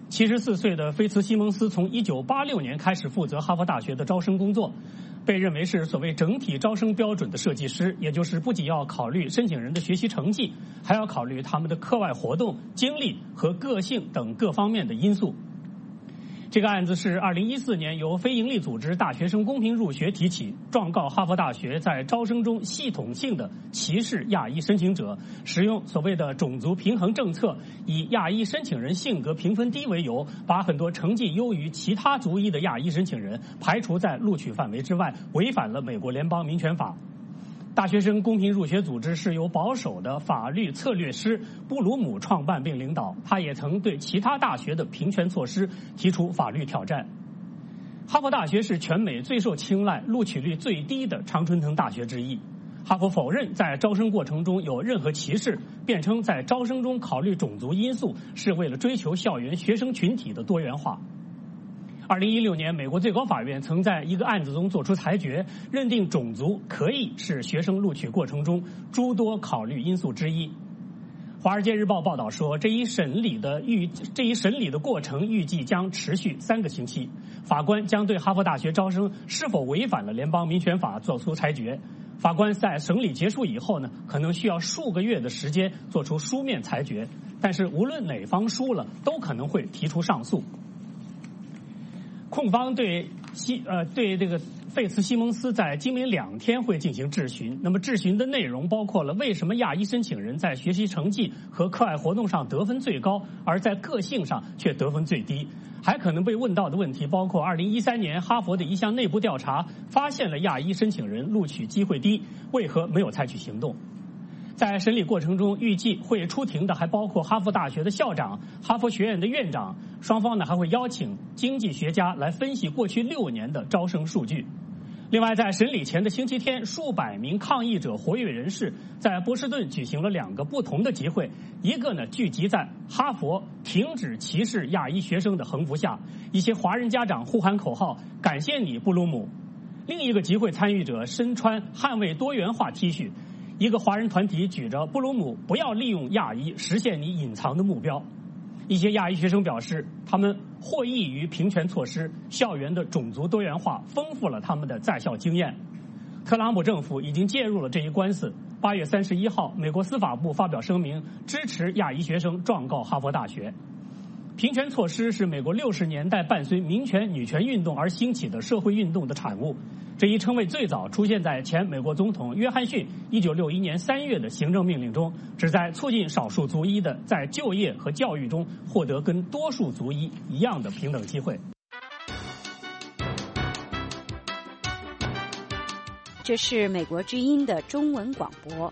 74岁的菲茨西蒙斯从1986年开始负责哈佛大学的招生工作，被认为是所谓整体招生标准的设计师，也就是不仅要考虑申请人的学习成绩，还要考虑他们的课外活动、经历和个性等各方面的因素。这个案子是2014年由非营利组织大学生公平入学提起，状告哈佛大学在招生中系统性的歧视亚裔申请者，使用所谓的种族平衡政策，以亚裔申请人性格评分低为由，把很多成绩优于其他族裔的亚裔申请人排除在录取范围之外，违反了美国联邦民权法。大学生公平入学组织是由保守的法律策略师布鲁姆创办并领导，他也曾对其他大学的平权措施提出法律挑战。哈佛大学是全美最受青睐、录取率最低的常春藤大学之一。哈佛否认在招生过程中有任何歧视，辩称在招生中考虑种族因素是为了追求校园学生群体的多元化。2016年，美国最高法院曾在一个案子中作出裁决，认定种族可以是学生录取过程中诸多考虑因素之一。《华尔街日报》报道说，这一审理的过程预计将持续3个星期，法官将对哈佛大学招生是否违反了联邦民权法作出裁决。法官在审理结束以后呢，可能需要数个月的时间做出书面裁决，但是无论哪方输了，都可能会提出上诉。控方对这个费茨西蒙斯在今明2天会进行质询。那么质询的内容包括了为什么亚裔申请人在学习成绩和课外活动上得分最高，而在个性上却得分最低。还可能被问到的问题包括2013年哈佛的一项内部调查发现了亚裔申请人录取机会低，为何没有采取行动。在审理过程中，预计会出庭的还包括哈佛大学的校长、哈佛学院的院长，双方呢还会邀请经济学家来分析过去6年的招生数据。另外，在审理前的星期天，数百名抗议者活跃人士在波士顿举行了2个不同的集会，一个呢聚集在哈佛停止歧视亚裔学生的横幅下，一些华人家长呼喊口号“感谢你，布鲁姆”。另一个集会参与者身穿捍卫多元化 T 恤，一个华人团体举着布鲁姆不要利用亚裔实现你隐藏的目标。一些亚裔学生表示，他们获益于平权措施，校园的种族多元化丰富了他们的在校经验。特朗普政府已经介入了这一官司。8月31号，美国司法部发表声明，支持亚裔学生状告哈佛大学。平权措施是美国60年代伴随民权、女权运动而兴起的社会运动的产物。这一称谓最早出现在前美国总统约翰逊1961年3月的行政命令中，旨在促进少数族裔的在就业和教育中获得跟多数族裔一样的平等机会。 这是美国之音的中文广播。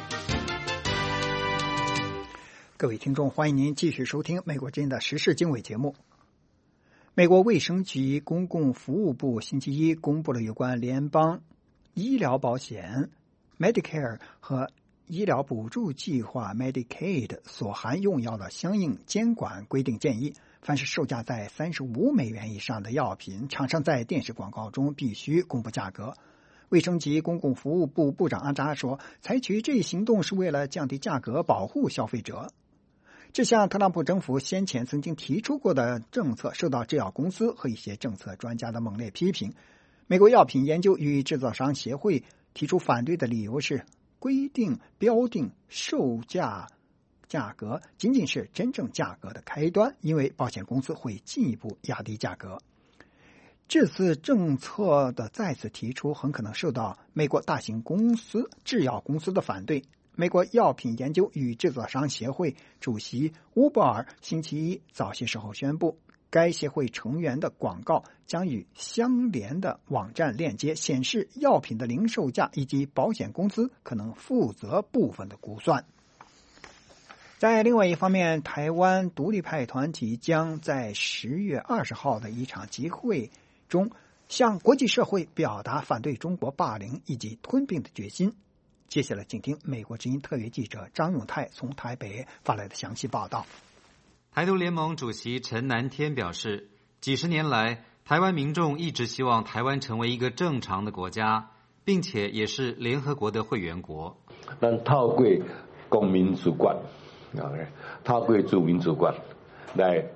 各位听众，欢迎您继续收听美国之音的时事经纬节目。美国卫生局公共服务部星期一公布了有关联邦医疗保险 Medicare 和医疗补助计划 Medicaid 所含用药的相应监管规定建议，凡是售价在$35以上的药品，厂商在电视广告中必须公布价格。卫生及公共服务部部长阿扎说，采取这一行动是为了降低价格，保护消费者。这项特朗普政府先前曾经提出过的政策受到制药公司和一些政策专家的猛烈批评。美国药品研究与制造商协会提出反对的理由是，规定标定售价格仅仅是真正价格的开端，因为保险公司会进一步压低价格。这次政策的再次提出很可能受到美国大型公司制药公司的反对。美国药品研究与制造商协会主席乌伯尔星期一早些时候宣布，该协会成员的广告将与相连的网站链接显示药品的零售价，以及保险公司可能负责部分的估算。在另外一方面，台湾独立派团体将在10月20号的一场集会中向国际社会表达反对中国霸凌以及吞并的决心。接下来请听美国之音特约记者张永泰从台北发来的详细报道。 台独联盟主席陈南天表示，几十年来台湾民众一直希望台湾成为一个正常的国家，并且也是联合国的会员国。 咱透过公民主权，透过自民主权来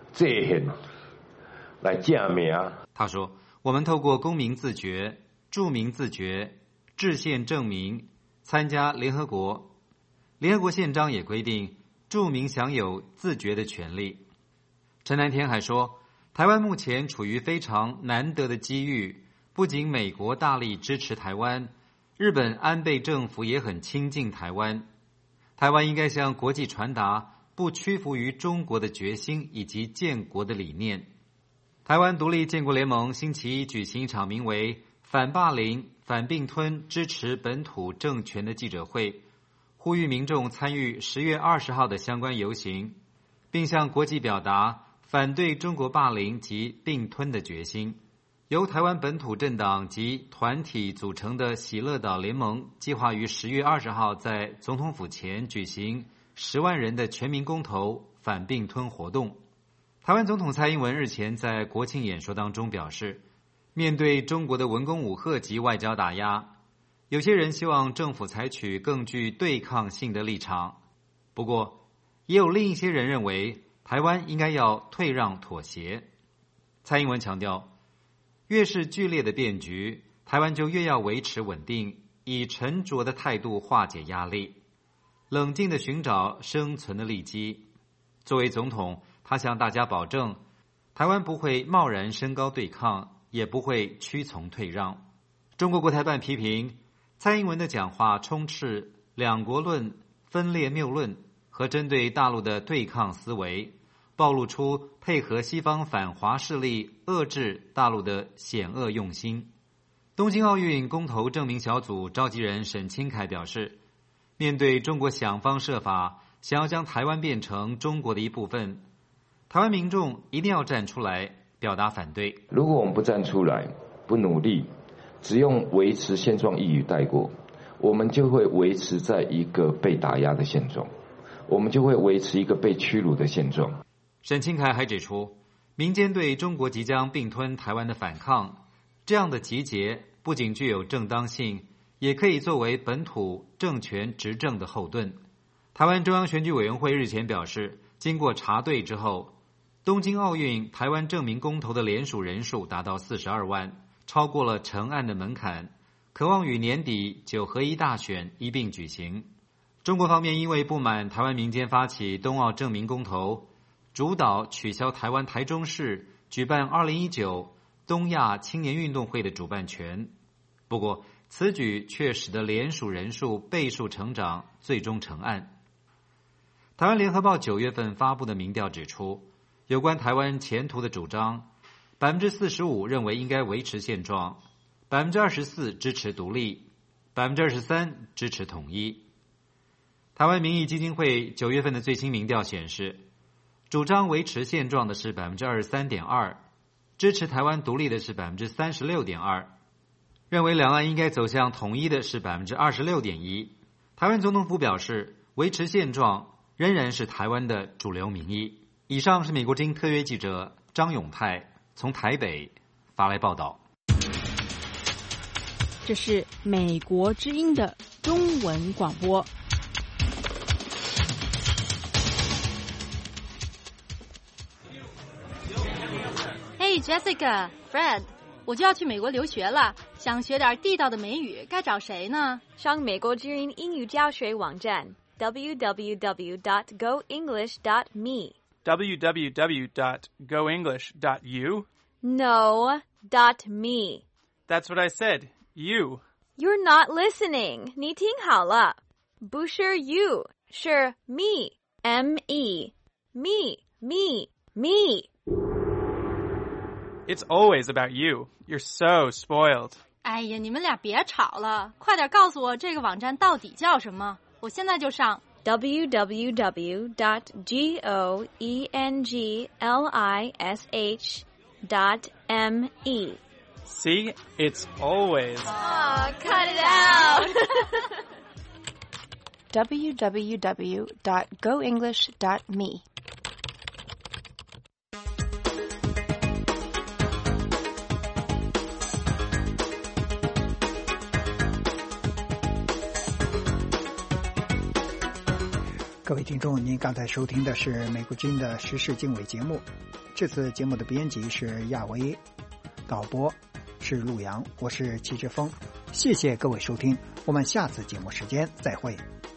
界限来证明。 他说，我们透过公民自觉、著名自觉、制宪证明参加联合国。联合国宪章也规定著名享有自觉的权利。陈南天还说，台湾目前处于非常难得的机遇，不仅美国大力支持台湾，日本安倍政府也很亲近台湾。台湾应该向国际传达不屈服于中国的决心以及建国的理念。台湾独立建国联盟星期一举行一场名为反霸凌、反并吞、支持本土政权的记者会，呼吁民众参与10月20号的相关游行，并向国际表达反对中国霸凌及并吞的决心。由台湾本土政党及团体组成的喜乐岛联盟计划于10月20号在总统府前举行10万人的全民公投反并吞活动。台湾总统蔡英文日前在国庆演说当中表示，面对中国的文攻武吓及外交打压，有些人希望政府采取更具对抗性的立场，不过也有另一些人认为台湾应该要退让妥协。蔡英文强调，越是剧烈的变局，台湾就越要维持稳定，以沉着的态度化解压力，冷静地寻找生存的利基。作为总统，他向大家保证，台湾不会贸然升高对抗，也不会屈从退让。中国国台办批评蔡英文的讲话充斥两国论、分裂谬论和针对大陆的对抗思维，暴露出配合西方反华势力遏制大陆的险恶用心。东京奥运公投证明小组召集人沈清凯表示，面对中国想方设法想要将台湾变成中国的一部分，台湾民众一定要站出来表达反对。 如果我们不站出来，不努力，只用维持现状一语带过，我们就会维持在一个被打压的现状，我们就会维持一个被屈辱的现状。 沈清凯还指出，民间对中国即将并吞台湾的反抗，这样的集结不仅具有正当性，也可以作为本土政权执政的后盾。台湾中央选举委员会日前表示，经过查对之后，东京奥运台湾证明公投的联署人数达到42万，超过了成案的门槛，可望与年底9合1大选一并举行。中国方面因为不满台湾民间发起冬奥证明公投，主导取消台湾台中市举办2019东亚青年运动会的主办权。不过此举却使得联署人数倍数成长，最终成案。台湾联合报9月份发布的民调指出，有关台湾前途的主张 45% 认为应该维持现状， 24% 支持独立， 23% 支持统一。台湾民意基金会9月份的最新民调显示，主张维持现状的是 23.2%， 支持台湾独立的是 36.2%， 认为两岸应该走向统一的是 26.1%。 台湾总统府表示，维持现状仍然是台湾的主流民意。以上是美国之音特约记者张永泰从台北发来报道。 这是美国之音的中文广播。 Hey Jessica, Fred， 我就要去美国留学了，想学点地道的美语，该找谁呢？ 上美国之音英语教学网站 www.goenglish.me www.goenglish.u? No, .me. That's what I said. You. You're not listening. 你听好了，不是 you， 是 me. M-E. Me. Me. Me. It's always about you. You're so spoiled. 哎呀，你们俩别吵了，快点告诉我这个网站到底叫什么，我现在就上。 www.goenglish.me. See? It's always. Oh, cut it out. www.goenglish.me. 各位听众，您刚才收听的是美国之音的时事经纬节目。 这次节目的编辑是亚维，导播是陆阳，我是齐志峰。谢谢各位收听，我们下次节目时间再会。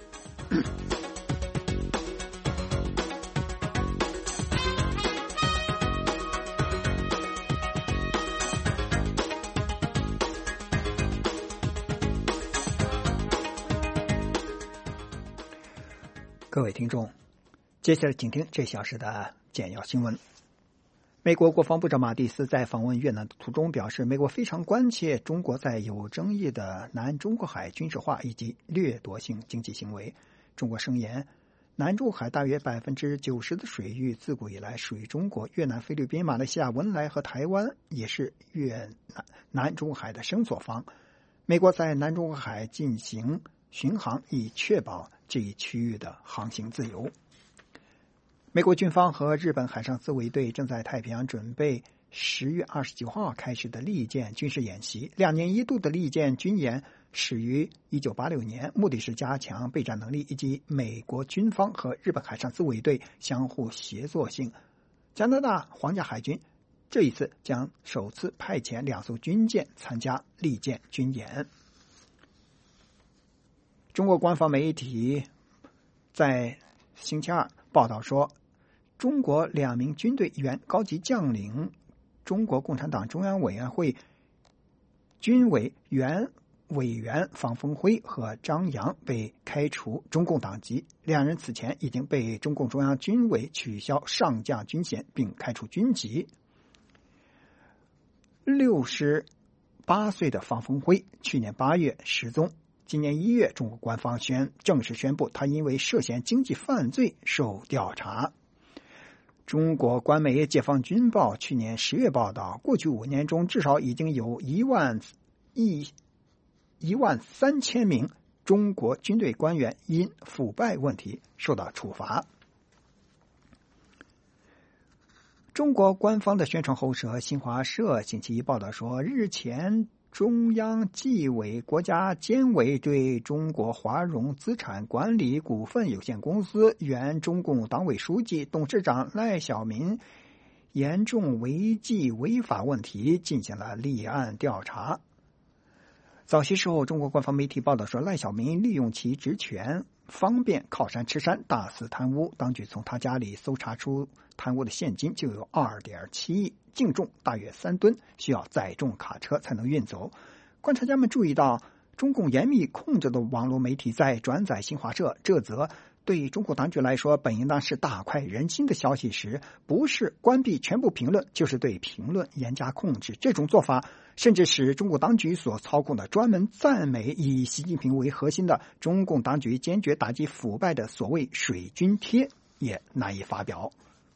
各位听众，接下来请听这小时的简要新闻。美国国防部长马蒂斯在访问越南的途中表示，美国非常关切中国在有争议的南中国海军事化以及掠夺性经济行为。中国声言，南中国海大约 90% 的水域自古以来属于中国，越南、菲律宾、马来西亚、文莱和台湾也是南中国海的声索方。美国在南中国海进行巡航，以确保这一区域的航行自由。美国军方和日本海上自卫队正在太平洋准备10月29号开始的利剑军事演习。2年一度的利剑军演始于1986年，目的是加强备战能力以及美国军方和日本海上自卫队相互协作性。加拿大皇家海军这一次将首次派遣2艘军舰参加利剑军演。中国官方媒体在星期二报道说，中国2名军队原高级将领，中国共产党中央委员会军委原委员方峰辉和张扬被开除中共党籍，2人此前已经被中共中央军委取消上将军衔并开除军籍。68岁的方峰辉去年8月失踪，今年1月中国官方正式宣布他因为涉嫌经济犯罪受调查。中国官媒解放军报去年10月报道，过去5年中至少已经有13000名中国军队官员因腐败问题受到处罚。中国官方的宣传喉舌新华社星期一报道说，日前中央纪委国家监委对中国华融资产管理股份有限公司原中共党委书记、董事长赖小民严重违纪违法问题进行了立案调查。早些时候，中国官方媒体报道说，赖小民利用其职权方便靠山吃山，大肆贪污。当局从他家里搜查出贪污的现金就有 2.7 亿，净重大约3吨，需要载重卡车才能运走。观察家们注意到，中共严密控制的网络媒体在转载新华社这则对中国当局来说本应当是大快人心的消息时，不是关闭全部评论，就是对评论严加控制。这种做法甚至使中国当局所操控的专门赞美以习近平为核心的中共当局坚决打击腐败的所谓水军贴也难以发表。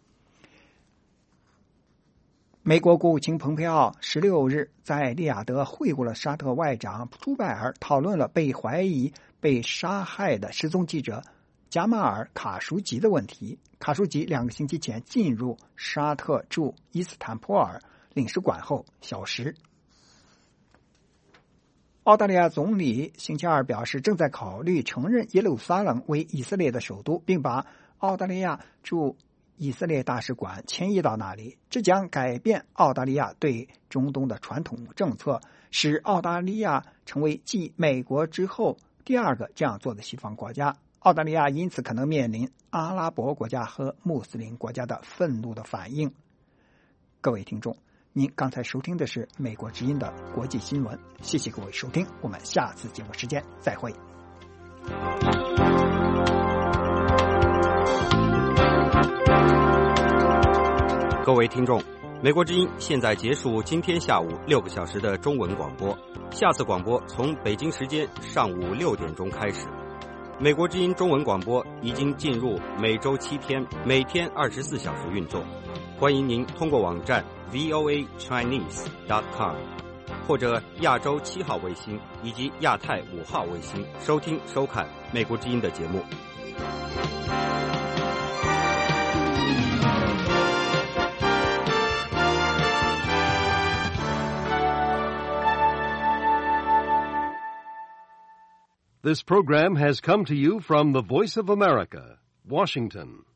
美国国务卿蓬佩奥16日在利雅得会晤了沙特外长朱拜尔，讨论了被怀疑被杀害的失踪记者加马尔·卡舒吉的问题。卡舒吉2个星期前进入沙特驻伊斯坦布尔领事馆后消失。澳大利亚总理星期二表示，正在考虑承认耶路撒冷为以色列的首都，并把澳大利亚驻以色列大使馆迁移到那里。这将改变澳大利亚对中东的传统政策，使澳大利亚成为继美国之后第2个这样做的西方国家。澳大利亚因此可能面临阿拉伯国家和穆斯林国家的愤怒的反应。各位听众，您刚才收听的是美国之音的国际新闻，谢谢各位收听，我们下次节目时间再会。 各位听众，美国之音现在结束今天下午6个小时的中文广播，下次广播从北京时间上午6点钟开始。美国之音中文广播已经进入每周7天，每天24小时运作。欢迎您通过网站 voachinese.com 或者亚洲7号卫星以及亚太5号卫星收听收看美国之音的节目。 This program has come to you from the Voice of America, Washington.